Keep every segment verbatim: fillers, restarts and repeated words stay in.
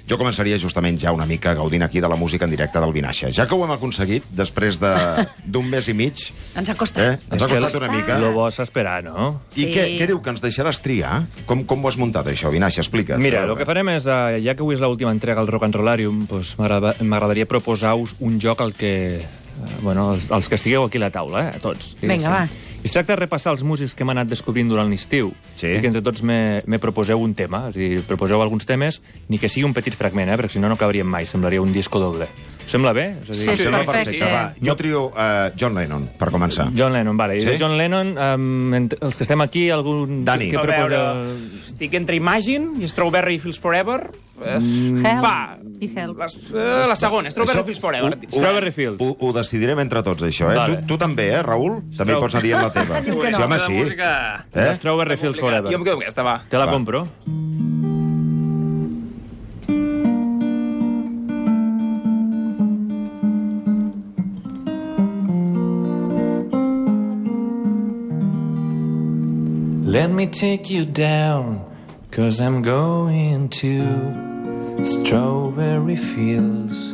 jo començaria justament ja una mica gaudint aquí de la música en directe del Vinaixa. Ja que ho hem aconseguit, després d'un mes i mig... Ens ha costat. Eh? Ens ha costat una mica. Lo bo és esperar, no? I sí. què, què diu, que ens deixaràs triar? Com, com ho has muntat, això, Vinaixa? Explica't. Mira, el que farem és, uh, ja que avui és l'última entrega al Rock and Rollarium, doncs m'agradaria proposar-vos un joc al que... Uh, bueno, els, els que estigueu aquí a la taula, eh? A tots. Vinga, va. I es tracta de repassar els músics que hem anat descobrint durant l'estiu sí. i que entre tots me, me proposeu un tema. És a dir, proposeu alguns temes, ni que sigui un petit fragment, eh? Perquè si no, no acabaríem mai. Semblaria un disco doble. Us sembla bé? És a dir, sí, sí, sembla perfecte. perfecte. Va, jo trio uh, John Lennon, per començar. John Lennon, vale. Sí? I de John Lennon, um, els que estem aquí, algun... Dani. Que A proposeu? veure, estic entre Imagine i Strawberry Fields Forever. Help Va, i Help. les, uh, la segona, Strawberry Fields Forever. Strawberry Fields. Ho, ho decidirem entre tots, això, eh? Vale. Tu, tu també, eh, Raül? També Straw- pots anar dient la teva. Diu que no. Sí, home, sí. Música... Eh? Strawberry Fields Forever. Jo em quedo amb aquesta, va. Te la Va. compro. Let me take you down, 'cause I'm going to strawberry fields.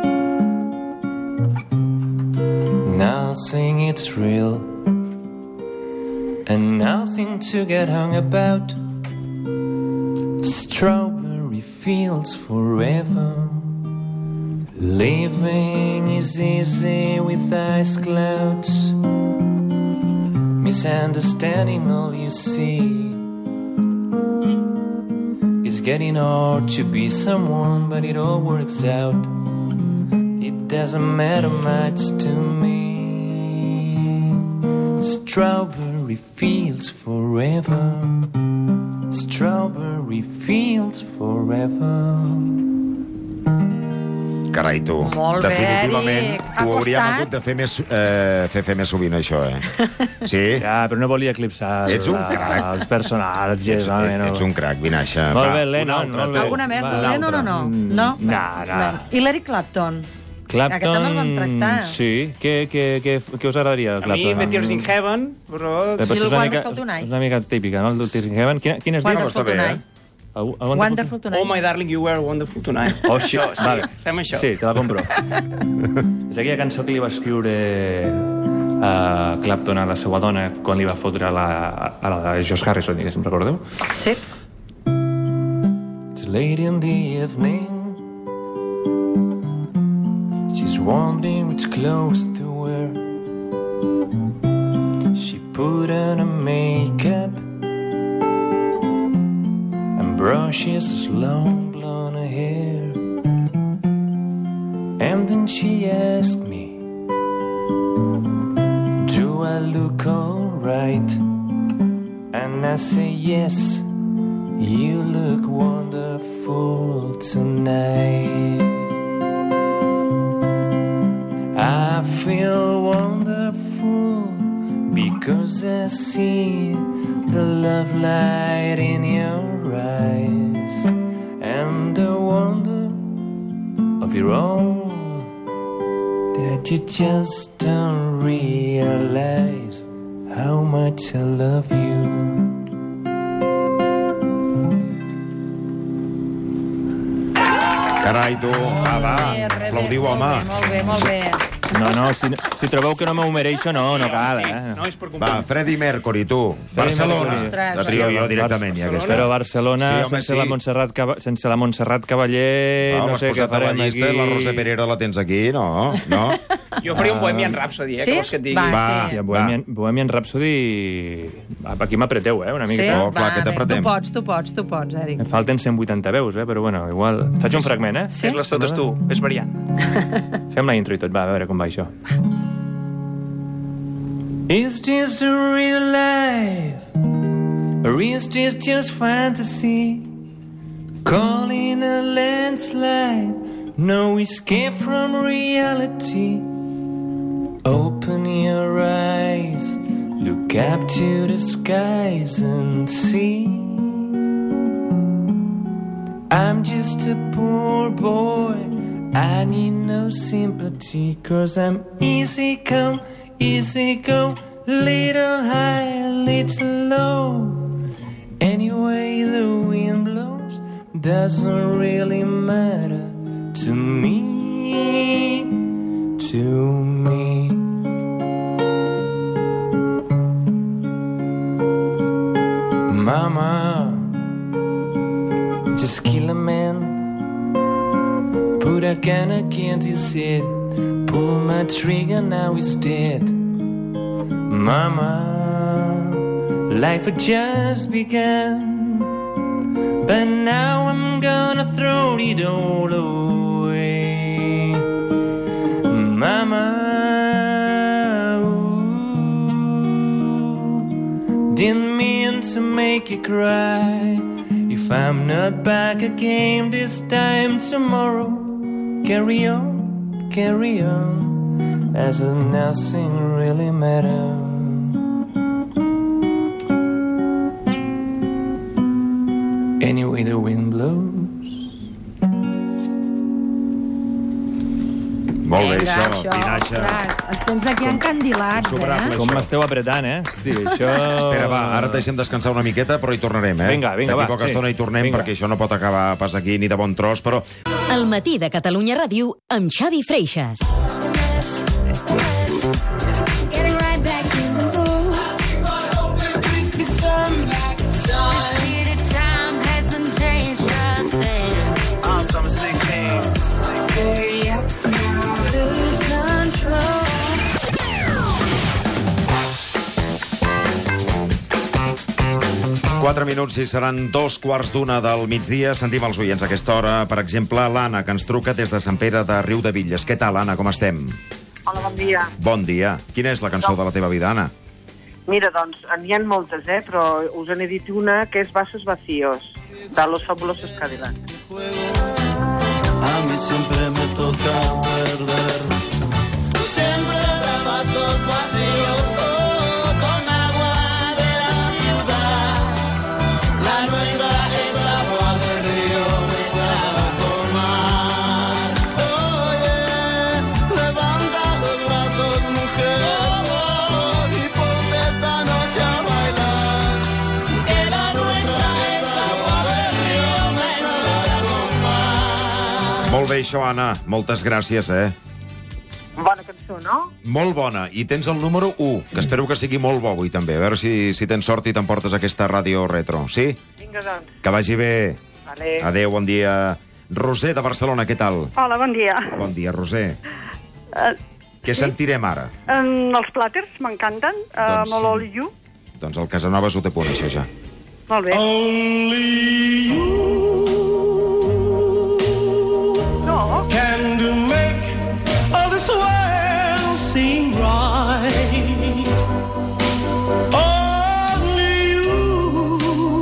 Nothing it's real, and nothing to get hung about. Strawberry fields forever. Living is easy with ice clouds. Misunderstanding all you see. It's getting hard to be someone, but it all works out. It doesn't matter much to me. Strawberry fields forever. Strawberry fields forever. Carai, tu. Molt bé, Definitivament Eric. Ha ho hauríem costat. hagut de fer més, eh, fer, fer més sovint, això, eh? Sí? Ja, però no volia eclipsar Ets un la- crac. els personatges. Ets, home, no. ets un crac, Vinaixa. Molt Va, bé, un Lennon, altre, molt tu. bé. Alguna més? Va, De Lennon o no? Mm, No? no, no. Bé. I l'Eric Clapton? Clapton... Aquest també el vam tractar. Sí. Què, què, què, què us agradaria, A mi, Clapton? Meteors in Heaven, però... Però potser és una mica, Wonderful Tonight. és una mica típica, no? El Tears in Heaven. Quina, quina es diu? Wonderful està bé, eh? Tonight. A, a Wonderful Tonight. Oh, my darling, you were wonderful tonight. Oh, sí. Això, sí, Vale. fem això. Sí, te la compro. És aquella cançó que li va escriure a Clapton a la seva dona quan li va fotre a la, a la Josh Harrison, diguéssim, recordeu? Sí. It's late in the evening. She's wondering which clothes to wear. She put on her makeup and brushes his long blonde hair. And then she asked me, do I look alright? And I say yes, you look wonderful tonight. I feel wonderful because I see the love light in your eyes and the wonder of your own that you just don't realize how much I love you. Carai, tu. Va, va. Bé, res, Aplaudiu, bé, home. Molt bé, molt bé. No, no, si, si trobeu que no m'ho mereixo, no, no cal, Sí, eh? no és per Va, comprar. Freddie Mercury, tu. Barcelona. Mercury. La trio jo directament, ja aquesta. Però Barcelona, Sí, home, sense, sí. la Montserrat, Cava- sense la Montserrat Cavaller, Ah, no m'has sé què posat a la farem llista, aquí. la Roser Perera la tens aquí, no? No? Jo faria un Bohemian Rhapsody, eh, Sí? que vols que et digui. Va, Va. sí. Hòstia, Bohemian, Bohemian Rhapsody... Aquí m'apreteu, eh, una Sí? miqueta. Oh, clar, Va, que bé. t'apretem. Tu pots, tu pots, tu pots, Eric. Em falten cent vuitanta veus, eh, però bueno, igual... Faig un fragment, eh? Sí? Fes-les totes tu, és variant. Fem la intro i tot, va, a veure com va això. Is this a real life? Or is this just fantasy? Calling a landslide, no escape from reality. Open your eyes, look up to the skies and see. I'm just a poor boy, I need no sympathy, 'cause I'm easy come, easy go, little high, little low. Anyway the wind blows doesn't really matter. But I kinda can't see it. Pull my trigger, now it's dead. Mama, life had just begun, but now I'm gonna throw it all away. Mama, ooh, didn't mean to make you cry. If I'm not back again this time tomorrow, carry on, carry on, as if nothing really matters. Anyway the wind blows. Molt bé, Vinga, això, això, Vinaixa. ostres, els tens aquí encandilats, Insuperable. eh? Com m'esteu apretant, eh? Hosti, això... Espera, va, ara et deixem descansar una miqueta, però hi tornarem, eh? Vinga, vinga, D'aquí va, poca sí. estona hi tornem, Vinga. perquè això no pot acabar pas aquí ni de bon tros, però... El matí de Catalunya Ràdio amb Xavi Freixas. Getting right back in the mood. See the time hasn't changed a thing. I'm summer sixteen. Hurry up now, lose control. Quatre minuts i seran dos quarts d'una del migdia. Sentim els oients a aquesta hora. Per exemple, l'Anna, que ens truca des de Sant Pere de Riudebitlles. Què tal, Anna? Com estem? Hola, bon dia. Bon dia. Quina és la cançó de la teva vida, Anna? Mira, doncs, n'hi ha moltes, eh? Però us n'he dit una que és Vasos Vacíos, de Los Fabulosos Cadillacs. A mí siempre me toca perder. Siempre habrá vasos vacíos, oh, con agua de la ciudad. La nuestra es agua del río mezclada con mar. Oye, levanta los brazos, mujer, y ponte esta noche a bailar. Que la nuestra es agua del río mezclada con mar. Molt bé, això, Anna. Moltes gràcies, eh? Bona cançó, no? Molt bona. I tens el número u, que espero que sigui molt bo avui, també. A veure si, si tens sort i t'emportes aquesta ràdio retro. Sí? Vinga, doncs. Que vagi bé. Vale. Adéu, bon dia. Roser, de Barcelona, què tal? Hola, bon dia. Bon dia, Roser. Uh, Què sentirem ara? um, els plàters m'encanten, uh, Doncs- molt all you. Doncs el Casanovas ho té punt, això ja. Molt bé. Only you No, can do make all this world seem right. Only you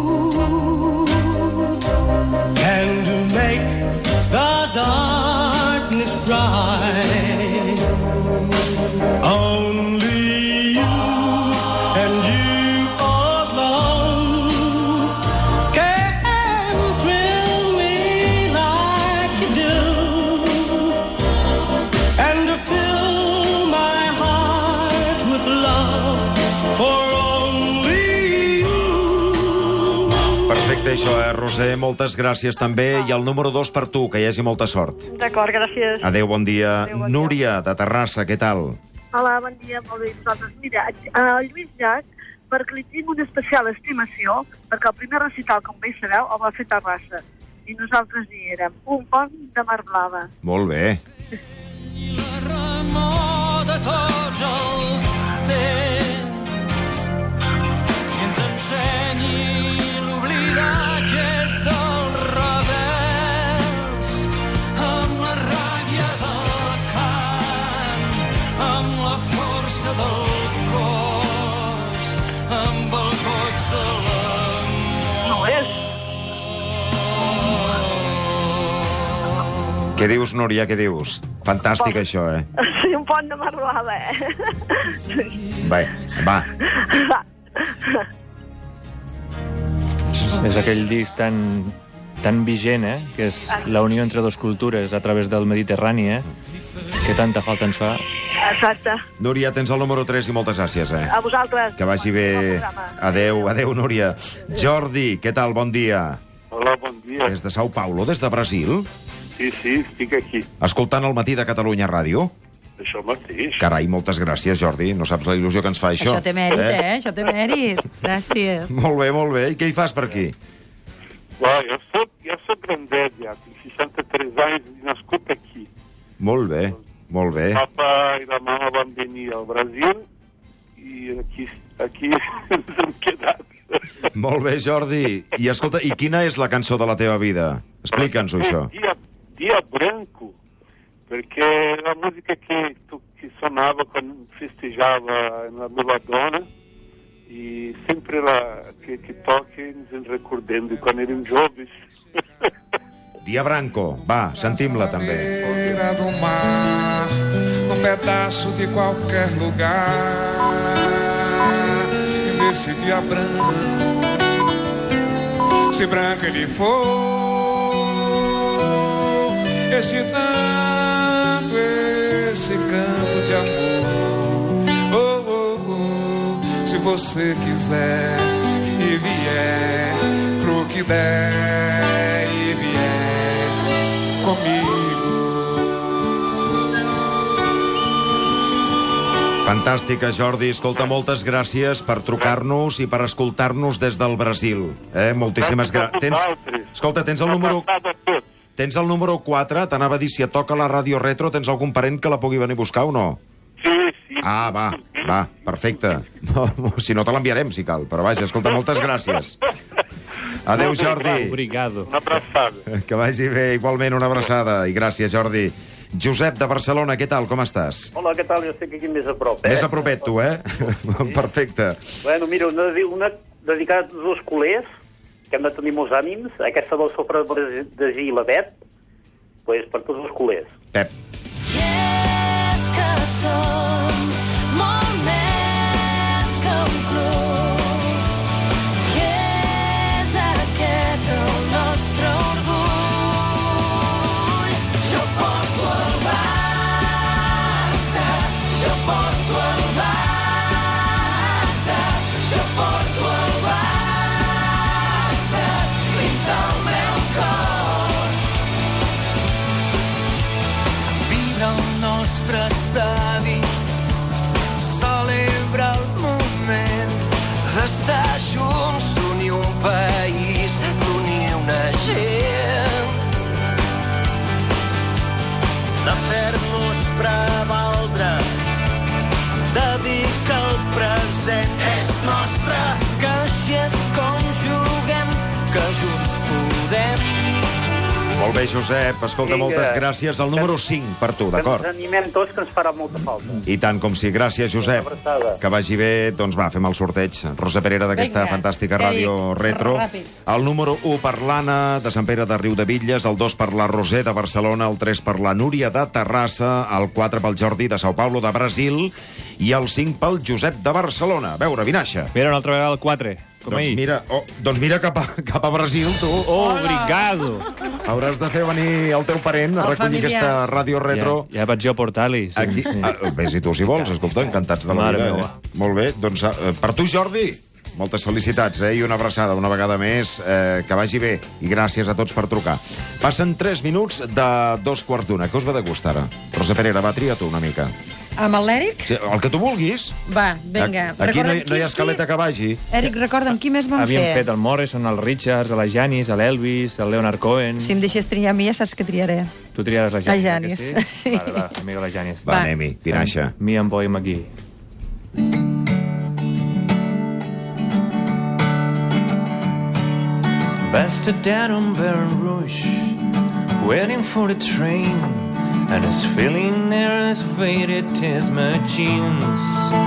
can do make the darkness bright. Only you and you alone can thrill me like you do, and to fill my heart with love for only you. Perfecte, això, eh, Roser? Moltes gràcies també. I el número dos per tu, que hi hagi molta sort. d'acord, gràcies. Adéu, bon dia. Adéu, bon dia. Núria, de Terrassa, què tal? Hola, bon dia, molt bé. Doncs mira, el Lluís Llach, perquè li tinc una especial estimació, perquè el primer recital, com bé sabeu, el va fer a Terrassa. I nosaltres hi érem. Un pont de mar blava. Molt bé. Remor de tots els temps i ens ensenyi l'oblidatge del revers, amb la ràbia del cant, amb la força del cos, amb el goig de l'amor. No és? Què dius, Núria, què dius? Fantàstic, això, eh? Sí, un pont de mar blava, eh? Bé, va. És aquell disc tan, tan vigent, eh? Que és la unió entre dues cultures a través del Mediterrani, eh? Que tanta falta ens fa. Exacte. Núria, tens el número tres i moltes gràcies, eh? A vosaltres. Que vagi bé. Bon programa. Adéu, adéu, Núria. Jordi, què tal? Bon dia. Hola, bon dia. Des de Sao Paulo, des de Brasil, Sí, sí, estic aquí. escoltant el matí de Catalunya Ràdio. Això mateix. Carai, moltes gràcies, Jordi. No saps la il·lusió que ens fa això. Això té mèrit, eh? Això té mèrit. Gràcies. Molt bé, molt bé. I què hi fas per aquí? Uau, eu sou, eu sou grandet ja, tinc seixanta-tres anys i nascut aquí. Molt bé, molt bé. El papa i la mama van venir al Brasil i aquí, aquí ens hem quedat. Molt bé, Jordi. I escolta, i quina és la cançó de la teva vida? Explica'ns-ho, això. Dia, dia branco, perquè la música que, que sonava quan festejava en la meva dona i sempre la, que, que toca ens en recordem de quan érem joves. Dia Branco. Va, sentim-la també. Beira do mar, num pedaço de qualquer lugar. E nesse dia branco, se branco ele for, esse tanto, esse canto de amor. Oh, oh, oh, se você quiser e vier pro que der e vier comigo. Fantàstica, Jordi. Escolta, moltes gràcies per trucar-nos i per escoltar-nos des del Brasil. Eh? Moltíssimes gràcies. Tens... Escolta, tens el número... Tens el número quatre, t'anava a dir si et toca la ràdio retro, tens algun parent que la pugui venir a buscar o no? Sí, sí. Ah, va, va, perfecte. No, si no te l'enviarem, si cal. Però vaja, escolta, moltes gràcies. Adéu, Jordi. Obrigado. Una abraçada. Que vagi bé, igualment una abraçada. I gràcies, Jordi. Josep, de Barcelona, què tal, com estàs? Hola, què tal? Jo estic aquí més a prop, eh? Més a propet, tu, eh? Sí. Perfecte. Bueno, mira, una, una dedicada a tots els culers, que hem de tenir molts ànims, aquesta del sofre de Gil i la Bet, pues, per tots els culers. Pep. I és que som molt més que un club. I és aquest el nostre orgull. Jo porto el Barça, jo porto el Barça, jo porto el Barça dins el meu cor. Vibra el nostre estadi, celebra el moment d'estar junts, d'unir un país, d'unir una gent, de fer-nos prevaldre, de dir que el present és nostre, que així és com juguem, que junts podem. Molt bé, Josep. Escolta, Vinga. moltes gràcies. El número cinc per tu, Que d'acord? ens animem tots, que ens farà molta falta. I tant com sí. Gràcies, Josep. Una abraçada. Que vagi bé. Doncs va, fem el sorteig. Rosa Perera, d'aquesta Vinga, fantàstica Eric, ràdio retro. ràpid. El número u per l'Anna, de Sant Pere de Riudebitlles, el dos per la Roser, de Barcelona, el tres per la Núria, de Terrassa, el quatre pel Jordi, de Sao Paulo, de Brasil, i el cinc pel Josep, de Barcelona. A veure, Vinaixa. Mira, una altra vegada el quatre. Com Doncs ahir. mira, oh, doncs mira cap a, cap a Brasil, tu. Oh, obrigado. Hauràs de fer venir el teu parent a El recollir familiar. aquesta ràdio retro. Ja, ja vaig jo a portar-li. Sí, Aquí, sí. ah, ves-hi tu, si vols, escolta, encantats de la Mare vida. meva. Eh? Molt bé, doncs eh, per tu, Jordi, moltes felicitats, eh? I una abraçada una vegada més, eh, que vagi bé, i gràcies a tots per trucar. Passen tres minuts de dos quarts d'una. Què us va de gust, ara? Rosa Perera, va, tria tu una mica. Amb el l'Eric? Sí, el que tu vulguis. Va, vinga. Aquí no hi, Recorda'm no hi ha qui- escaleta que vagi. Eric, recorda'm, qui més vam Havíem fer? fet el Morrison, el Richards, la Janis, l'Elvis, el Leonard Cohen. Si em deixés triar a mi, ja saps que triaré. Tu triaràs la Janis, La eh, Janis, que sí. Vale, va, amiga la Janis. Va, anem-hi, Vinaixa. Me and Boy McGee. Bastard down on Baron Rouge, waiting for the train, and his feeling there as faded as my jeans.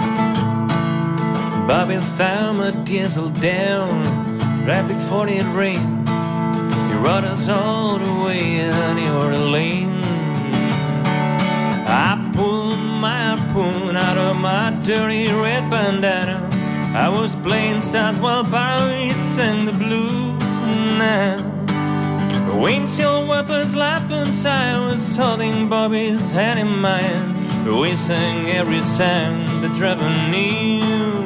Bobby found a diesel down right before it rained. He rode us all the way in your lane. I pulled my harpoon out of my dirty red bandana. I was playing sad while Bobby sang the blues. Now the windshield wipers lapping, I was holding Bobby's hand in mine. We sang every sound the driver knew.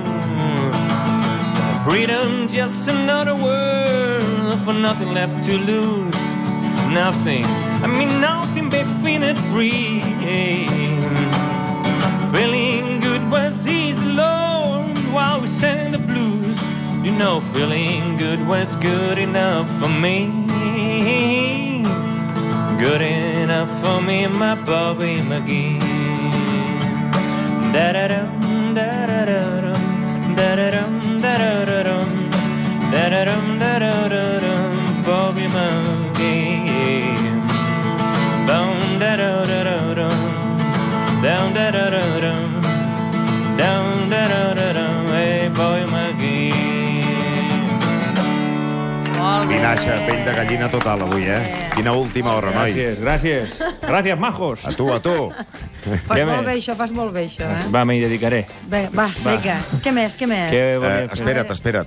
Freedom, just another word for nothing left to lose. Nothing, I mean nothing, baby, feeling free. Feeling good was easy, Lord, while we sang the blues. You know no feeling good was good enough for me. Good enough for me, my Bobby McGee. Da-da-dum, da-da-da-dum, da-da-dum, da-da-da-dum, da-da-dum, da-da-da-dum, Bobby McGee. Down, da-da-da-da-dum, down, da-da-da-dum, down, da-da-da-dum, hey, Bobby McGee. Vinaixa, pell de gallina total avui, eh? Quina última hora, noi. Gràcies, gràcies. Gràcies, majos. A tu, a tu. Fas molt bé això, fas molt bé això, eh? Va, m'hi dedicaré. Bé, va, Va. vinga. Què més, què més? Què Eh, volia fer? espera't, espera't.